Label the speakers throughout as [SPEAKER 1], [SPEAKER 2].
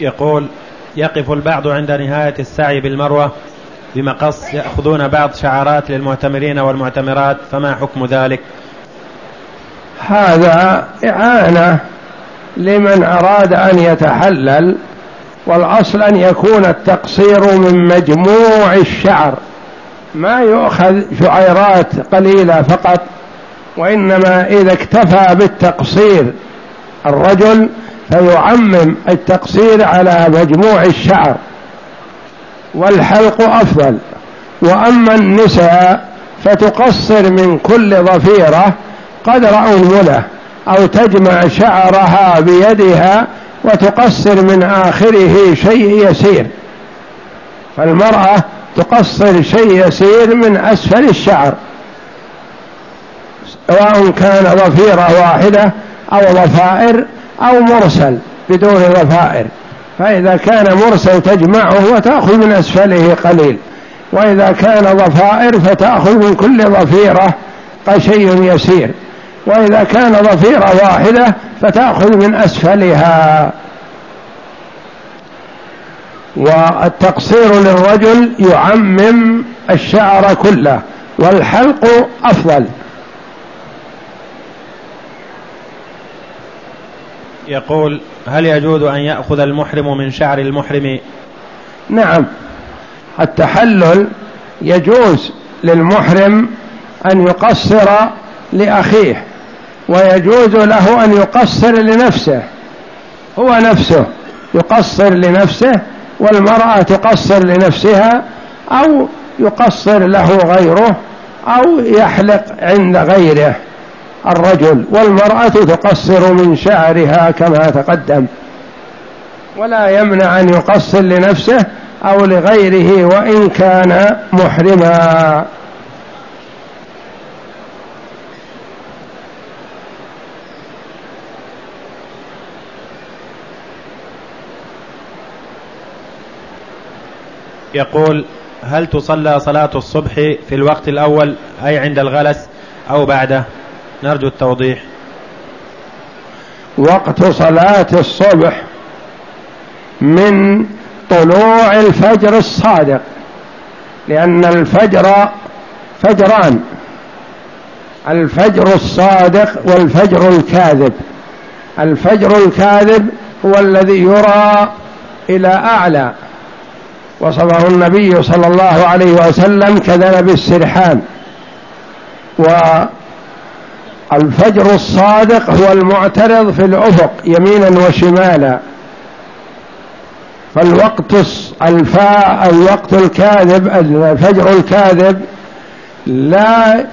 [SPEAKER 1] يقول: يقف البعض عند نهاية السعي بالمروة بمقص يأخذون بعض شعارات للمعتمرين والمعتمرات، فما حكم ذلك؟
[SPEAKER 2] هذا إعانة لمن أراد أن يتحلل، والأصل أن يكون التقصير من مجموع الشعر، ما يؤخذ شعيرات قليلة فقط، وإنما إذا اكتفى بالتقصير الرجل فيعمم التقصير على مجموع الشعر، والحلق أفضل. وأما النساء فتقصر من كل ضفيرة قدر أنملة، أو تجمع شعرها بيدها وتقصر من آخره شيء يسير، فالمرأة تقصر شيء يسير من أسفل الشعر، سواء كان ضفيرة واحدة أو ضفائر أو مرسل بدون ضفائر، فإذا كان مرسل تجمعه وتأخذ من أسفله قليل، وإذا كان ضفائر فتأخذ من كل ضفيرة شيء يسير، وإذا كان ضفيرة واحدة فتأخذ من أسفلها. والتقصير للرجل يعمم الشعر كله، والحلق أفضل.
[SPEAKER 1] يقول: هل يجوز أن يأخذ المحرم من شعر المحرم؟
[SPEAKER 2] نعم، التحلل يجوز للمحرم أن يقصر لأخيه، ويجوز له أن يقصر لنفسه، هو نفسه يقصر لنفسه، والمرأة تقصر لنفسها، أو يقصر له غيره، أو يحلق عند غيره الرجل، والمرأة تقصر من شعرها كما تقدم، ولا يمنع أن يقصر لنفسه أو لغيره وإن كان محرما.
[SPEAKER 1] يقول: هل تصلى صلاة الصبح في الوقت الأول أي عند الغلس أو بعده؟ نرجو التوضيح.
[SPEAKER 2] وقت صلاة الصبح من طلوع الفجر الصادق، لأن الفجر فجران: الفجر الصادق والفجر الكاذب. الفجر الكاذب هو الذي يرى إلى أعلى، وصفه النبي صلى الله عليه وسلم كذنب السرحان. والفجر الصادق هو المعترض في الأفق يمينا وشمالا. فالوقت الوقت الكاذب، الفجر الكاذب، لا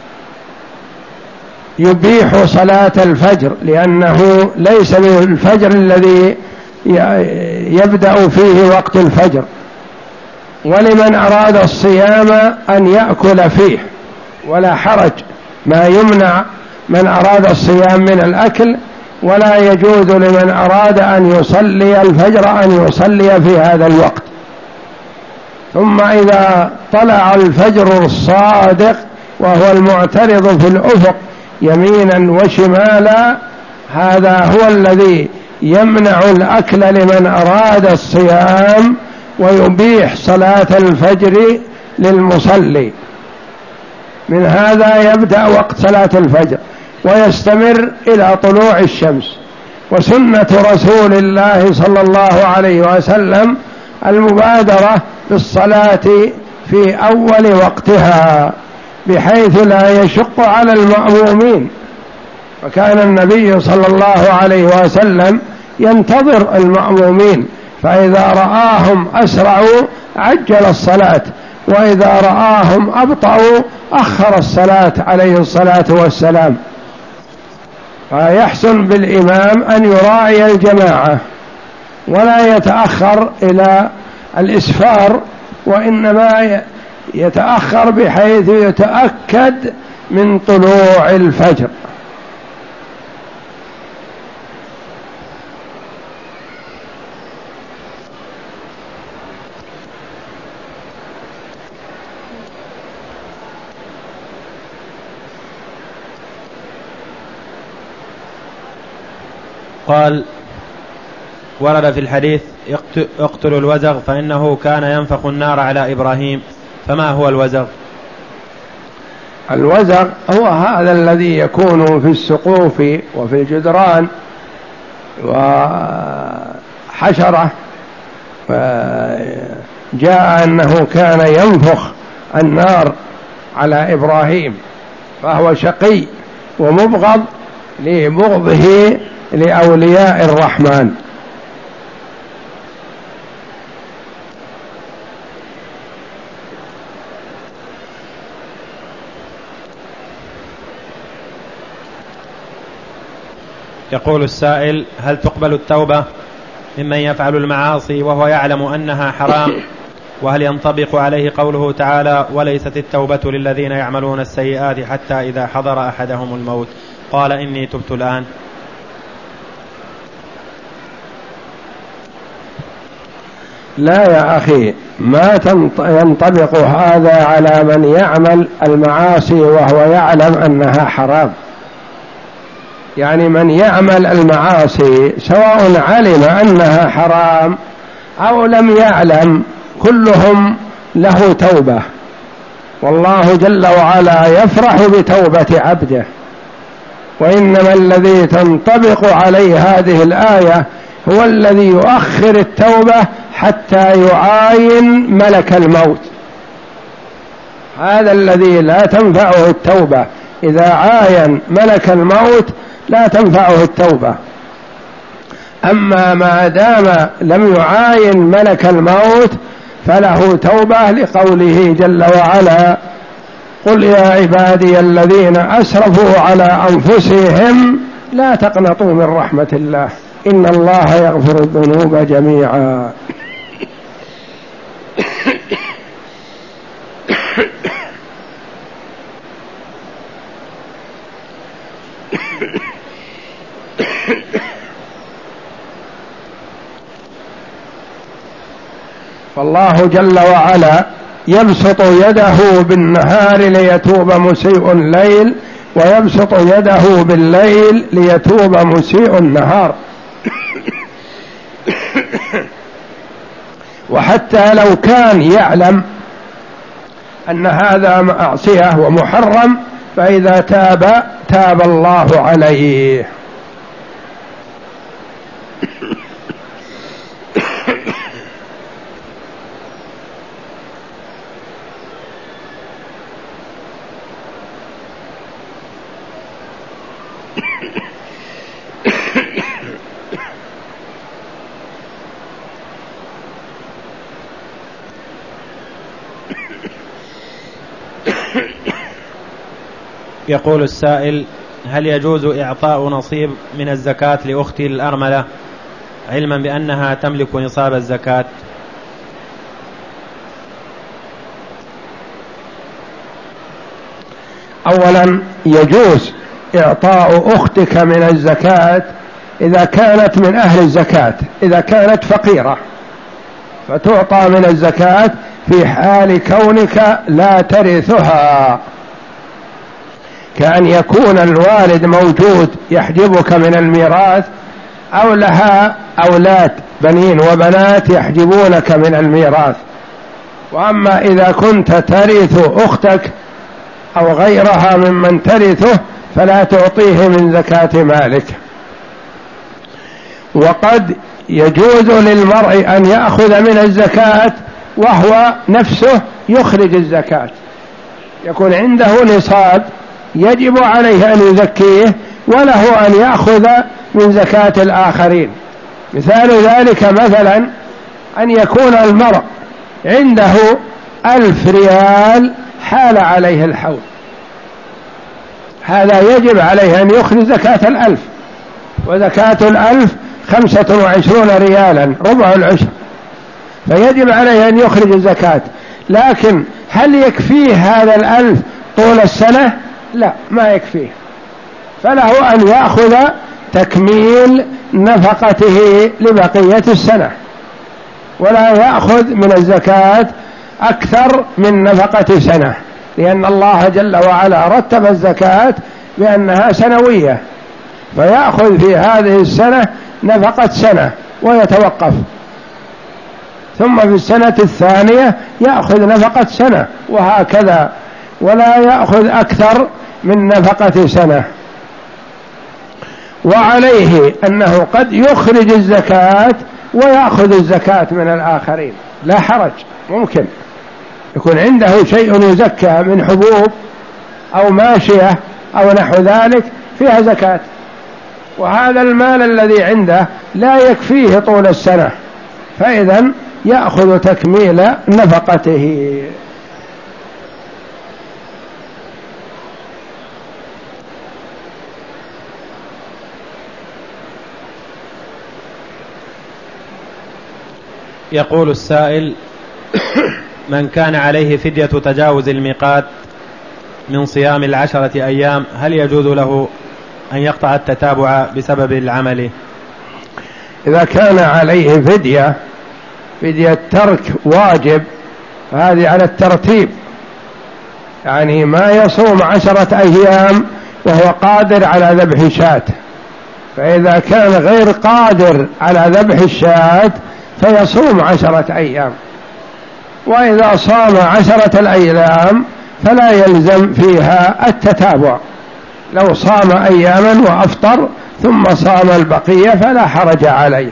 [SPEAKER 2] يبيح صلاة الفجر، لأنه ليس الفجر الذي يبدأ فيه وقت الفجر. ولمن أراد الصيام أن يأكل فيه ولا حرج، ما يمنع من أراد الصيام من الأكل، ولا يجوز لمن أراد أن يصلي الفجر أن يصلي في هذا الوقت. ثم إذا طلع الفجر الصادق وهو المعترض في الأفق يمينا وشمالا، هذا هو الذي يمنع الأكل لمن أراد الصيام ويبيح صلاة الفجر للمصلي. من هذا يبدأ وقت صلاة الفجر ويستمر إلى طلوع الشمس. وسنة رسول الله صلى الله عليه وسلم المبادرة بالصلاة في أول وقتها بحيث لا يشق على المأمومين، وكان النبي صلى الله عليه وسلم ينتظر المأمومين، فإذا رآهم أسرعوا عجل الصلاة، وإذا رآهم أبطأوا أخر الصلاة عليه الصلاة والسلام. فيحسن بالإمام أن يراعي الجماعة ولا يتأخر إلى الإسفار، وإنما يتأخر بحيث يتأكد من طلوع الفجر.
[SPEAKER 1] قال: ورد في الحديث اقتلوا الوزغ فإنه كان ينفخ النار على إبراهيم، فما هو الوزغ؟
[SPEAKER 2] الوزغ هو هذا الذي يكون في السقوف وفي الجدران وحشرة، جاء أنه كان ينفخ النار على إبراهيم، فهو شقي ومبغض لبغضه لأولياء الرحمن.
[SPEAKER 1] يقول السائل: هل تقبل التوبة ممن يفعل المعاصي وهو يعلم أنها حرام؟ وهل ينطبق عليه قوله تعالى: وليست التوبة للذين يعملون السيئات حتى إذا حضر أحدهم الموت قال إني تبت الآن؟
[SPEAKER 2] لا يا أخي، ما ينطبق هذا على من يعمل المعاصي وهو يعلم أنها حرام. يعني من يعمل المعاصي سواء علم أنها حرام أو لم يعلم كلهم له توبة، والله جل وعلا يفرح بتوبة عبده. وإنما الذي تنطبق عليه هذه الآية هو الذي يؤخر التوبة حتى يعاين ملك الموت، هذا الذي لا تنفعه التوبة. إذا عاين ملك الموت لا تنفعه التوبة. أما ما دام لم يعاين ملك الموت فله توبة، لقوله جل وعلا: قل يا عبادي الذين أسرفوا على أنفسهم لا تقنطوا من رحمة الله إن الله يغفر الذنوب جميعا. فالله جل وعلا يبسط يده بالنهار ليتوب مسيء الليل، ويبسط يده بالليل ليتوب مسيء النهار. وحتى لو كان يعلم أن هذا معصية ومحرم فإذا تاب الله عليه.
[SPEAKER 1] يقول السائل: هل يجوز إعطاء نصيب من الزكاة لأختي الأرملة علما بأنها تملك نصاب الزكاة؟
[SPEAKER 2] أولا يجوز إعطاء أختك من الزكاة إذا كانت من أهل الزكاة. إذا كانت فقيرة فتعطى من الزكاة في حال كونك لا ترثها، كأن يكون الوالد موجود يحجبك من الميراث، أو لها أولاد بنين وبنات يحجبونك من الميراث. وأما إذا كنت ترث أختك أو غيرها ممن ترثه فلا تعطيه من زكاة مالك. وقد يجوز للمرء أن يأخذ من الزكاة وهو نفسه يخرج الزكاة، يكون عنده نصاب يجب عليه أن يزكيه وله أن يأخذ من زكاة الآخرين. مثال ذلك مثلا أن يكون المرء عنده 1000 ريال حال عليه الحول، هذا يجب عليه أن يخرج زكاة 1000، وزكاة 1000 25 ريالا ربع العشر، فيجب عليه أن يخرج الزكاة. لكن هل يكفيه هذا 1000 طول السنة؟ لا، ما يكفيه، فله أن يأخذ تكميل نفقته لبقية السنة، ولا يأخذ من الزكاة أكثر من نفقة سنة، لأن الله جل وعلا رتب الزكاة بأنها سنوية، فيأخذ في هذه السنة نفقة سنة، ويتوقف، ثم في السنة الثانية يأخذ نفقة سنة، وهكذا، ولا يأخذ أكثر من نفقة سنة. وعليه أنه قد يخرج الزكاة ويأخذ الزكاة من الآخرين، لا حرج، ممكن يكون عنده شيء يزكى من حبوب أو ماشية أو نحو ذلك فيها زكاة، وهذا المال الذي عنده لا يكفيه طول السنة، فإذا يأخذ تكميل نفقته.
[SPEAKER 1] يقول السائل: من كان عليه فدية تجاوز الميقات من صيام 10 أيام، هل يجوز له أن يقطع التتابع بسبب العمل؟
[SPEAKER 2] إذا كان عليه فدية ترك واجب، هذه على الترتيب، يعني ما يصوم 10 أيام وهو قادر على ذبح شاة، فإذا كان غير قادر على ذبح الشاة فيصوم 10 أيام، وإذا صام 10 الأيام فلا يلزم فيها التتابع، لو صام أياما وأفطر ثم صام البقية فلا حرج عليه.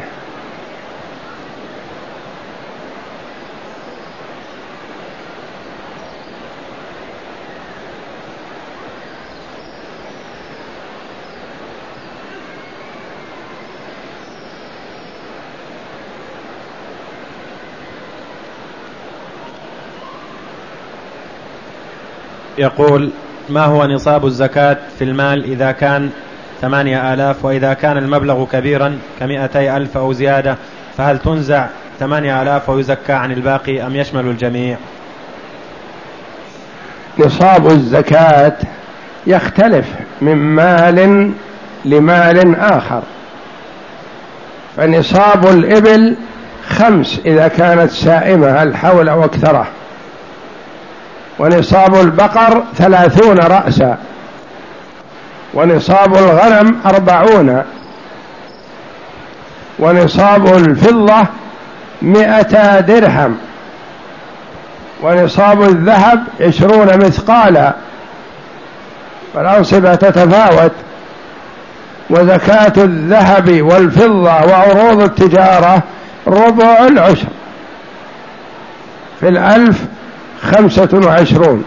[SPEAKER 1] يقول: ما هو نصاب الزكاة في المال إذا كان 8,000، وإذا كان المبلغ كبيرا ك200,000 أو زيادة، فهل تنزع 8,000 ويزكى عن الباقي أم يشمل الجميع؟
[SPEAKER 2] نصاب الزكاة يختلف من مال لمال آخر، فنصاب الإبل 5 إذا كانت سائمة الحول أو أكثره، ونصاب البقر 30 رأسا، ونصاب الغنم 40، ونصاب الفضة 100 درهم، ونصاب الذهب 20 مثقالا، فالأنصبة تتفاوت. وزكاة الذهب والفضة وعروض التجارة ربع العشر، في 1000 25،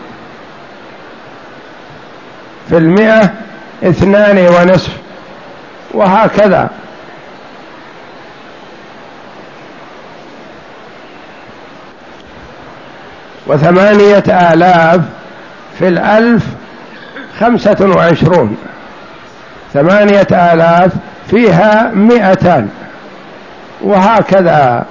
[SPEAKER 2] في 100 2.5، وهكذا. و8,000 في 1000 25، 8,000 فيها 200، وهكذا.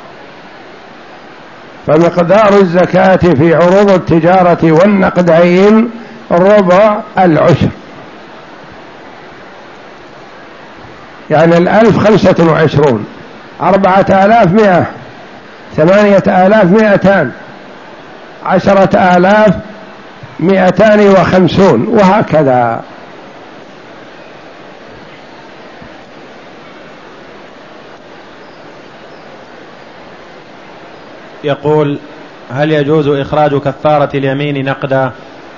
[SPEAKER 2] فمقدار الزكاة في عروض التجارة والنقدين ربع العشر، يعني 1000 25، 4,000 100، 8,000 200، 10,000 250، وهكذا.
[SPEAKER 1] يقول: هل يجوز إخراج كفارة اليمين نقدا؟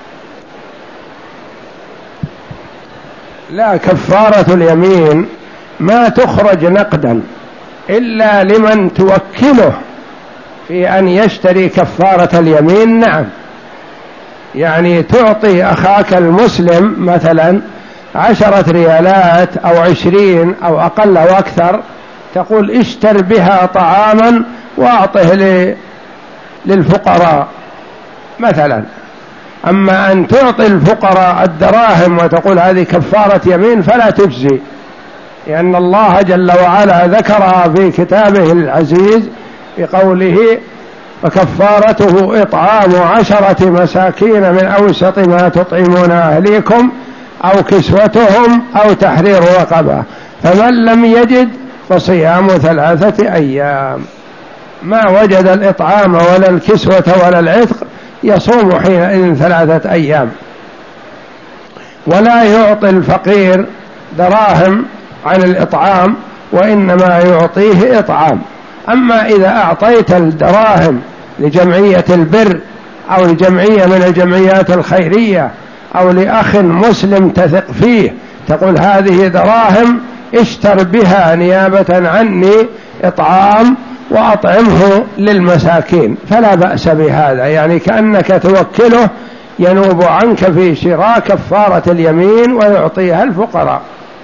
[SPEAKER 2] لا، كفارة اليمين ما تخرج نقدا إلا لمن توكله في أن يشتري كفارة اليمين. نعم، يعني تعطي أخاك المسلم مثلا 10 ريالات أو 20 أو أقل أو أكثر، تقول اشتر بها طعاما وأعطه للفقراء مثلا. أما أن تعطي الفقراء الدراهم وتقول هذه كفارة يمين فلا تجزي، لأن الله جل وعلا ذكرها في كتابه العزيز بقوله: فكفارته إطعام 10 مساكين من أوسط ما تطعمون أهليكم أو كسوتهم أو تحرير رقبة، فمن لم يجد فصيام 3 أيام. ما وجد الإطعام ولا الكسوة ولا العتق يصوم حينئذ 3 أيام. ولا يعطي الفقير دراهم عن الإطعام وإنما يعطيه إطعام. أما إذا أعطيت الدراهم لجمعية البر أو لجمعية من الجمعيات الخيرية أو لأخ مسلم تثق فيه، تقول هذه دراهم اشتر بها نيابة عني إطعام وأطعمه للمساكين، فلا بأس بهذا، يعني كأنك توكله ينوب عنك في شراء كفارة اليمين ويعطيها الفقراء.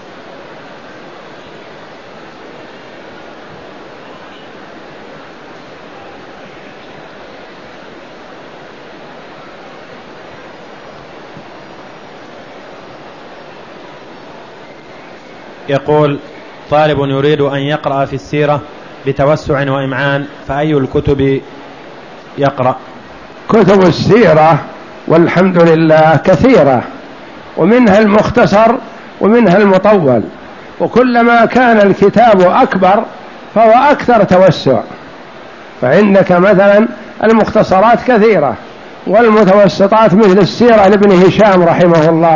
[SPEAKER 1] يقول طالب يريد أن يقرأ في السيرة بتوسع وإمعان، فأي الكتب يقرأ؟
[SPEAKER 2] كتب السيرة والحمد لله كثيرة، ومنها المختصر ومنها المطول، وكلما كان الكتاب أكبر فهو أكثر توسع. فعندك مثلا المختصرات كثيرة، والمتوسطات مثل السيرة لابن هشام رحمه الله،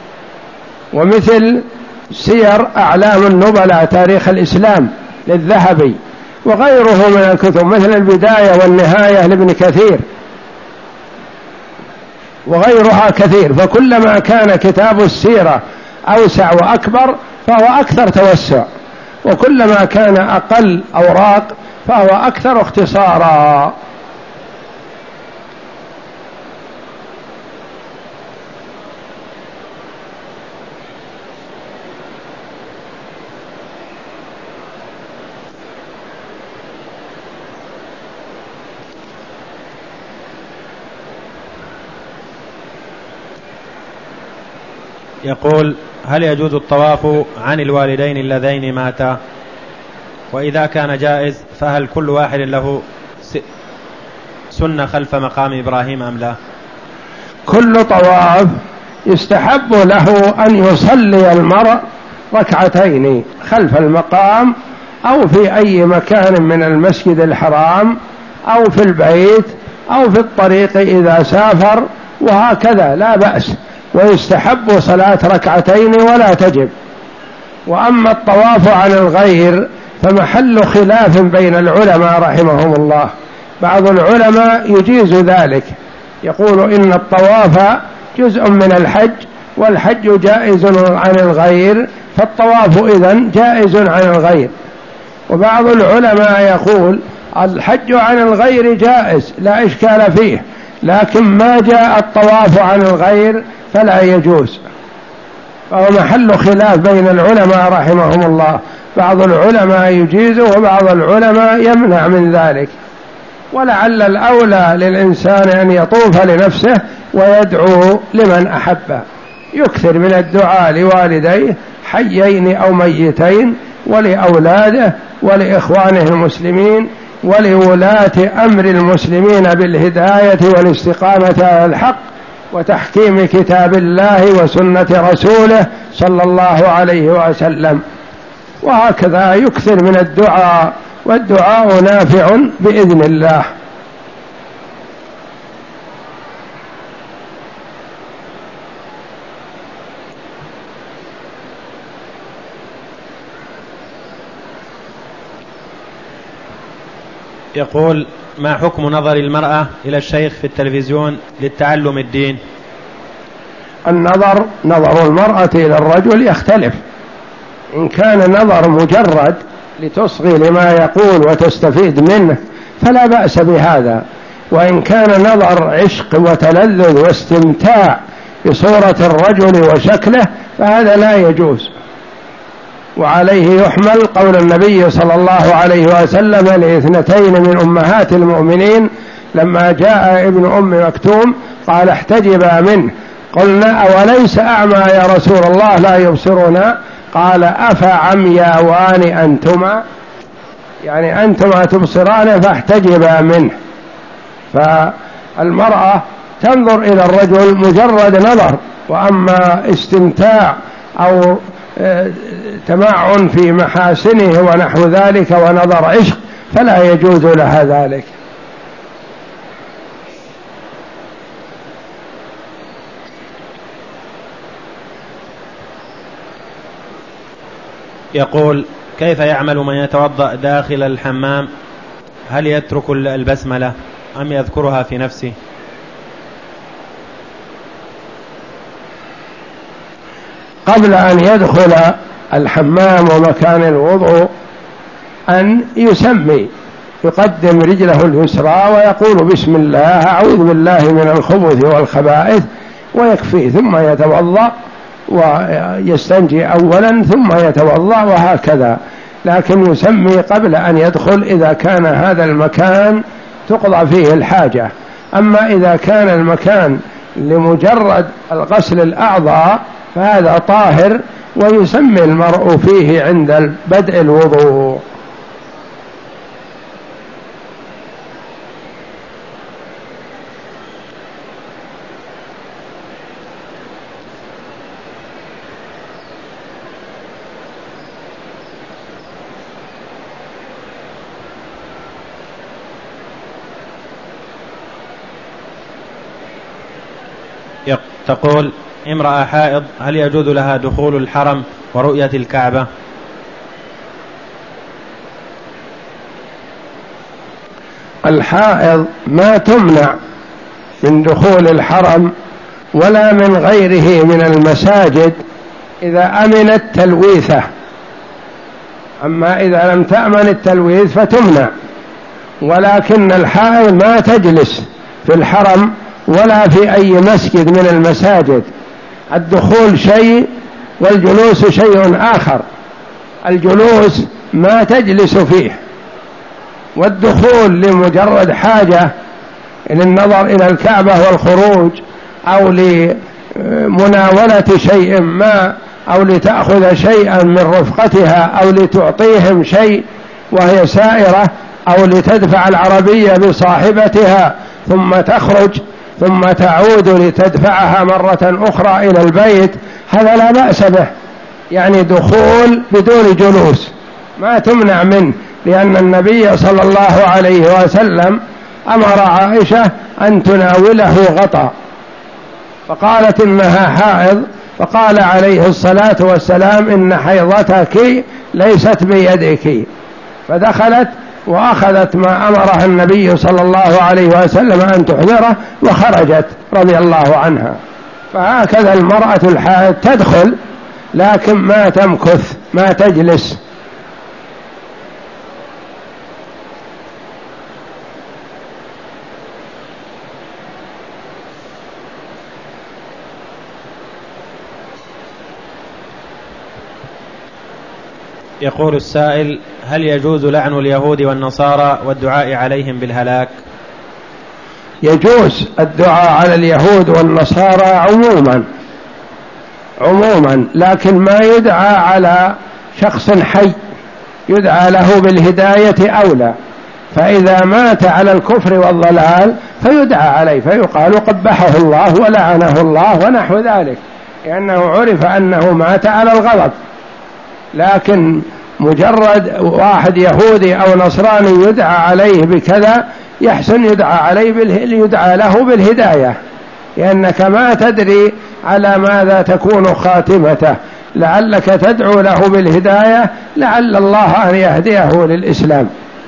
[SPEAKER 2] ومثل سير أعلام النبلاء تاريخ الإسلام للذهبي، وغيره من الكتب مثل البداية والنهاية لابن كثير، وغيرها كثير. فكلما كان كتاب السيرة أوسع وأكبر فهو أكثر توسع، وكلما كان أقل أوراق فهو أكثر اختصارا.
[SPEAKER 1] يقول هل يجوز الطواف عن الوالدين اللذين ماتا؟ وإذا كان جائز فهل كل واحد له سنة خلف مقام إبراهيم أم لا؟
[SPEAKER 2] كل طواف يستحب له أن يصلي المرء ركعتين خلف المقام أو في أي مكان من المسجد الحرام أو في البيت أو في الطريق إذا سافر، وهكذا لا بأس، ويستحب صلاة ركعتين ولا تجب. وأما الطواف عن الغير فمحل خلاف بين العلماء رحمهم الله. بعض العلماء يجيز ذلك، يقول إن الطواف جزء من الحج والحج جائز عن الغير، فالطواف إذن جائز عن الغير. وبعض العلماء يقول الحج عن الغير جائز لا إشكال فيه، لكن ما جاء الطواف عن الغير فلا يجوز. فهو محل خلاف بين العلماء رحمهم الله، بعض العلماء يجيزه وبعض العلماء يمنع من ذلك. ولعل الأولى للإنسان أن يطوف لنفسه ويدعو لمن أحبه، يكثر من الدعاء لوالديه حيين أو ميتين، ولأولاده ولإخوانه المسلمين ولولاة أمر المسلمين بالهداية والاستقامة على الحق وتحكيم كتاب الله وسنة رسوله صلى الله عليه وسلم. وهكذا يكثر من الدعاء، والدعاء نافع بإذن الله.
[SPEAKER 1] يقول ما حكم نظر المرأة إلى الشيخ في التلفزيون للتعلم الدين؟
[SPEAKER 2] النظر، نظر المرأة إلى الرجل يختلف. إن كان نظر مجرد لتصغي لما يقول وتستفيد منه فلا بأس بهذا، وإن كان نظر عشق وتلذذ واستمتاع بصورة الرجل وشكله فهذا لا يجوز. وعليه يحمل قول النبي صلى الله عليه وسلم لاثنتين من أمهات المؤمنين لما جاء ابن أم مكتوم قال احتجبا منه، قلنا أوليس أعمى يا رسول الله لا يبصرنا؟ قال أفعمياوان أنتما، يعني أنتما تبصران فاحتجبا منه. فالمرأة تنظر إلى الرجل مجرد نظر، وأما استمتاع أو تمعن في محاسنه ونحو ذلك ونظر عشق فلا يجوز لها ذلك.
[SPEAKER 1] يقول كيف يعمل من يتوضأ داخل الحمام؟ هل يترك البسملة أم يذكرها في نفسه؟
[SPEAKER 2] قبل أن يدخل الحمام ومكان الوضوء أن يسمي، يقدم رجله اليسرى ويقول بسم الله أعوذ بالله من الخبث والخبائث ويكفي، ثم يتوضأ ويستنجي أولا ثم يتوضأ وهكذا، لكن يسمي قبل أن يدخل إذا كان هذا المكان تقضى فيه الحاجة. أما إذا كان المكان لمجرد الغسل الأعضاء فهذا طاهر ويسمي المرء فيه عند بدء الوضوء.
[SPEAKER 1] تقول امرأة حائض هل يجوز لها دخول الحرم ورؤية الكعبة؟
[SPEAKER 2] الحائض ما تمنع من دخول الحرم ولا من غيره من المساجد إذا أمنت تلويثه، أما إذا لم تأمن التلويث فتمنع. ولكن الحائض ما تجلس في الحرم ولا في أي مسجد من المساجد، الدخول شيء والجلوس شيء آخر. الجلوس ما تجلس فيه، والدخول لمجرد حاجة للنظر إلى الكعبة والخروج أو لمناولة شيء ما أو لتأخذ شيئا من رفقتها أو لتعطيهم شيء وهي سائرة أو لتدفع العربية بصاحبتها ثم تخرج ثم تعود لتدفعها مرة أخرى إلى البيت، هذا لا بأس به، يعني دخول بدون جلوس ما تمنع منه، لأن النبي صلى الله عليه وسلم أمر عائشة أن تناوله غطا فقالت إنها حائض، فقال عليه الصلاة والسلام إن حيضتك ليست بيدك، فدخلت وأخذت ما أمرها النبي صلى الله عليه وسلم أن تحضره وخرجت رضي الله عنها. فهكذا المرأة الحائض تدخل لكن ما تمكث ما تجلس.
[SPEAKER 1] يقول السائل هل يجوز لعن اليهود والنصارى والدعاء عليهم بالهلاك؟
[SPEAKER 2] يجوز الدعاء على اليهود والنصارى عموما، لكن ما يدعى على شخص حي، يدعى له بالهداية أولى، فإذا مات على الكفر والضلال فيدعى عليه فيقال قبحه الله ولعنه الله ونحو ذلك، لأنه عرف أنه مات على الغضب. لكن مجرد واحد يهودي أو نصراني يدعى عليه بكذا يحسن يدعى له بالهداية، لأنك ما تدري على ماذا تكون خاتمته، لعلك تدعو له بالهداية لعل الله أن يهديه للإسلام.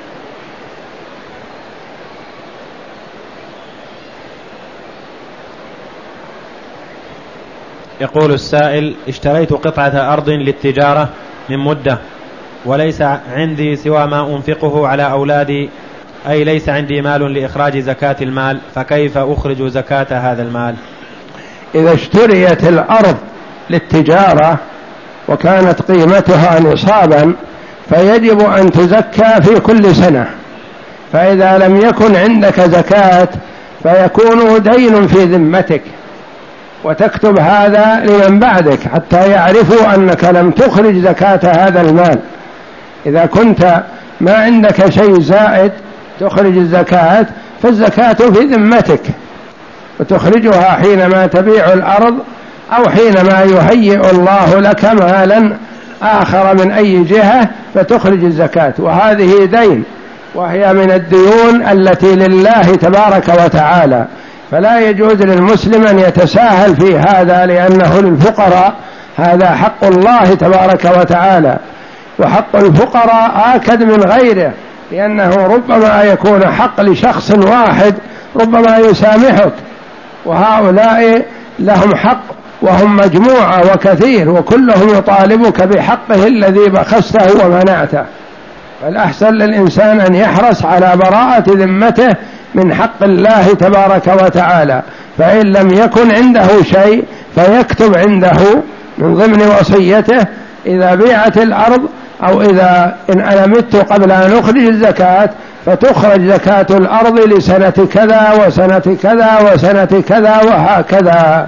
[SPEAKER 1] يقول السائل اشتريت قطعة أرض للتجارة من مدة وليس عندي سوى ما أنفقه على أولادي، أي ليس عندي مال لإخراج زكاة المال، فكيف أخرج زكاة هذا المال؟
[SPEAKER 2] إذا اشتريت الأرض للتجارة وكانت قيمتها نصابا فيجب أن تزكى في كل سنة، فإذا لم يكن عندك زكاة فيكون دين في ذمتك، وتكتب هذا لمن بعدك حتى يعرفوا أنك لم تخرج زكاة هذا المال. إذا كنت ما عندك شيء زائد تخرج الزكاة فالزكاة في ذمتك، وتخرجها حينما تبيع الأرض أو حينما يهيئ الله لك مالا آخر من أي جهة فتخرج الزكاة، وهذه دين وهي من الديون التي لله تبارك وتعالى، فلا يجوز للمسلم أن يتساهل في هذا لأنه للفقراء، هذا حق الله تبارك وتعالى. وحق الفقراء آكد من غيره، لأنه ربما يكون حق لشخص واحد ربما يسامحك، وهؤلاء لهم حق وهم مجموعة وكثير، وكلهم يطالبك بحقه الذي بخسته ومنعته. فالأحسن للإنسان أن يحرص على براءة ذمته من حق الله تبارك وتعالى، فإن لم يكن عنده شيء فيكتب عنده من ضمن وصيته إذا بيعت الأرض أو إذا إن أنا مت قبل أن أخرج الزكاة فتخرج زكاة الأرض لسنة كذا وسنة كذا وسنة كذا وهكذا.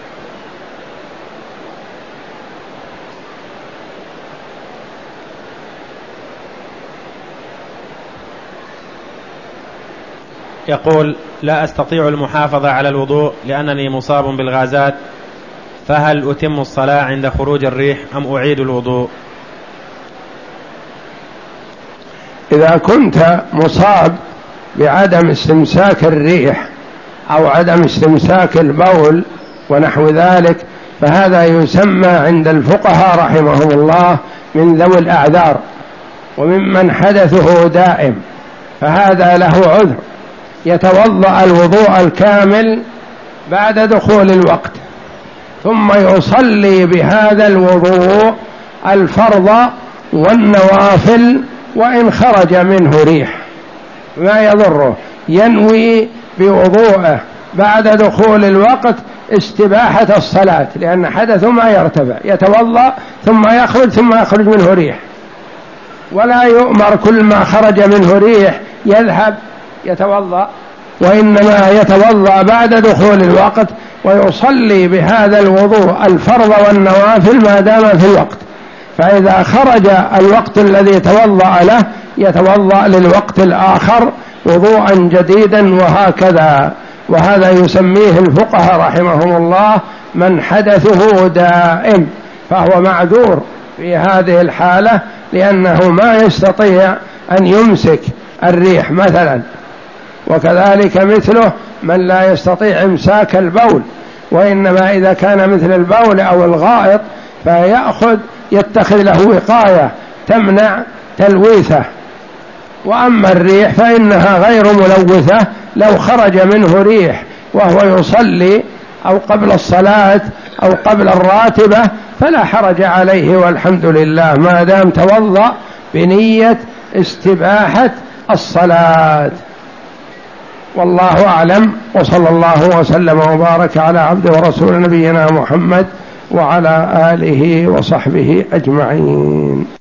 [SPEAKER 1] يقول: لا أستطيع المحافظة على الوضوء لأنني مصاب بالغازات، فهل أتم الصلاة عند خروج الريح أم أعيد الوضوء؟
[SPEAKER 2] إذا كنت مصاب بعدم استمساك الريح أو عدم استمساك البول ونحو ذلك، فهذا يسمى عند الفقهاء رحمهم الله من ذوي الأعذار وممن حدثه دائم، فهذا له عذر، يتوضأ الوضوء الكامل بعد دخول الوقت، ثم يصلي بهذا الوضوء الفرض والنوافل، وإن خرج منه ريح ما يضره، ينوي بوضوءه بعد دخول الوقت استباحة الصلاة، لأن حدث ما يرتفع، يتوضأ ثم يخرج منه ريح، ولا يؤمر كل ما خرج منه ريح يذهب يتوضأ، وإنما يتوضأ بعد دخول الوقت ويصلي بهذا الوضوء الفرض والنوافل ما دام في الوقت، فإذا خرج الوقت الذي توضأ له يتوضأ للوقت الآخر وضوءا جديدا وهكذا. وهذا يسميه الفقهاء رحمهم الله من حدثه دائم، فهو معذور في هذه الحالة، لأنه ما يستطيع أن يمسك الريح مثلا، وكذلك مثله من لا يستطيع إمساك البول، وإنما إذا كان مثل البول أو الغائط يتخذ له وقاية تمنع تلويثه. وأما الريح فإنها غير ملوثة، لو خرج منه ريح وهو يصلي أو قبل الصلاة أو قبل الراتبة فلا حرج عليه، والحمد لله، ما دام توضأ بنية استباحة الصلاة. والله أعلم، وصلى الله وسلم وبارك على عبده ورسول نبينا محمد وعلى آله وصحبه أجمعين.